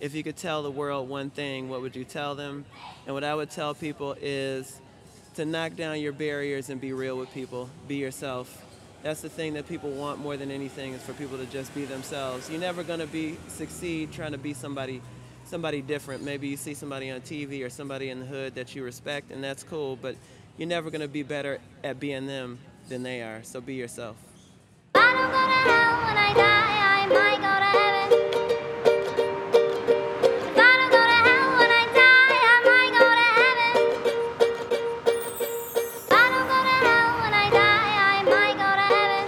if you could tell the world one thing, what would you tell them? And what I would tell people is to knock down your barriers and be real with people. Be yourself. That's the thing that people want more than anything, is for people to just be themselves. You're never going to succeed trying to be somebody different. Maybe you see somebody on TV or somebody in the hood that you respect, and that's cool, but you're never going to be better at being them than they are. So be yourself. I don't go to hell when I die, I might go to heaven. If I don't go to hell when I die, I might go to heaven. If I don't go to hell when I die, I might go to heaven.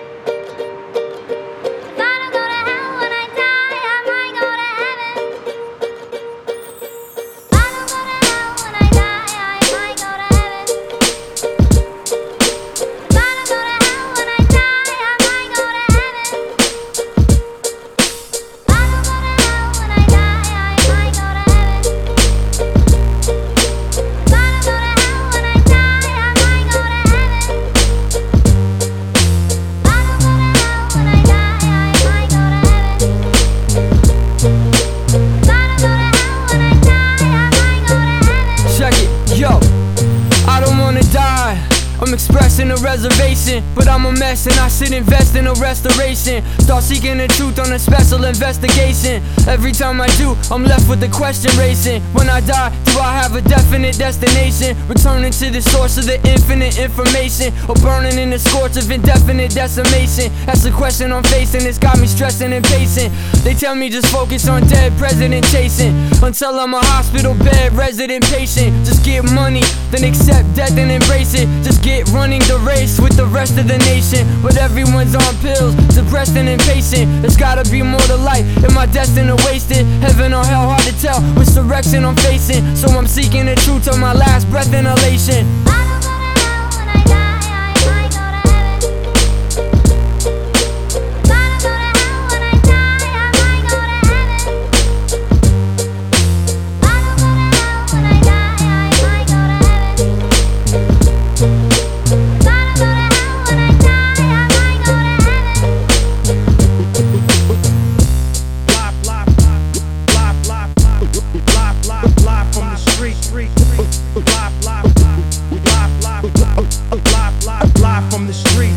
If I don't go to hell when I die, I might go to heaven. If I don't go to hell when I die, I might go to heaven. If I don't go to hell when I die, I might go to heaven. If I don't go to hell when I die, I might go to heaven. If I don't go to hell when I die, I might go to heaven. If I don't go to hell when I die, I might go to heaven. If I don't go to hell when I die, I might go to heaven. Check it, yo, I don't wanna die. I'm expressing a reservation, but I'm a mess and I should invest in a restoration. Start seeking the truth on a special investigation. Every time I do, I'm left with the question racing. When I die, do I have a definite destination? Returning to the source of the infinite information, or burning in the scorch of indefinite decimation? That's the question I'm facing, it's got me stressing and pacing. They tell me just focus on dead president chasing, until I'm a hospital bed resident patient. Just get money, then accept death and embrace it. Just get running the race with the rest of the nation. But everyone's on pills, depressed and impatient. There's gotta be more to life, am I destined to waste it? Heaven or hell, hard to tell which direction I'm facing. So I'm seeking the truth till my last breath in elation. I don't go to hell when I die, I might go to heaven. If I don't go to hell when I die, I might go to heaven. If I don't go to hell when I die, I might go to heaven. If I don't go to hell when I die, I might go to heaven. Live from the street. Live from the street.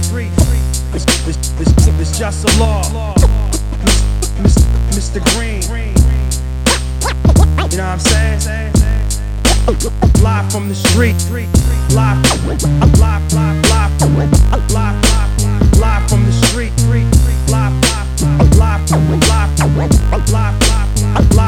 It's just a law. Mr. Green. You know what I'm saying? Live from the street. Live from the street. Live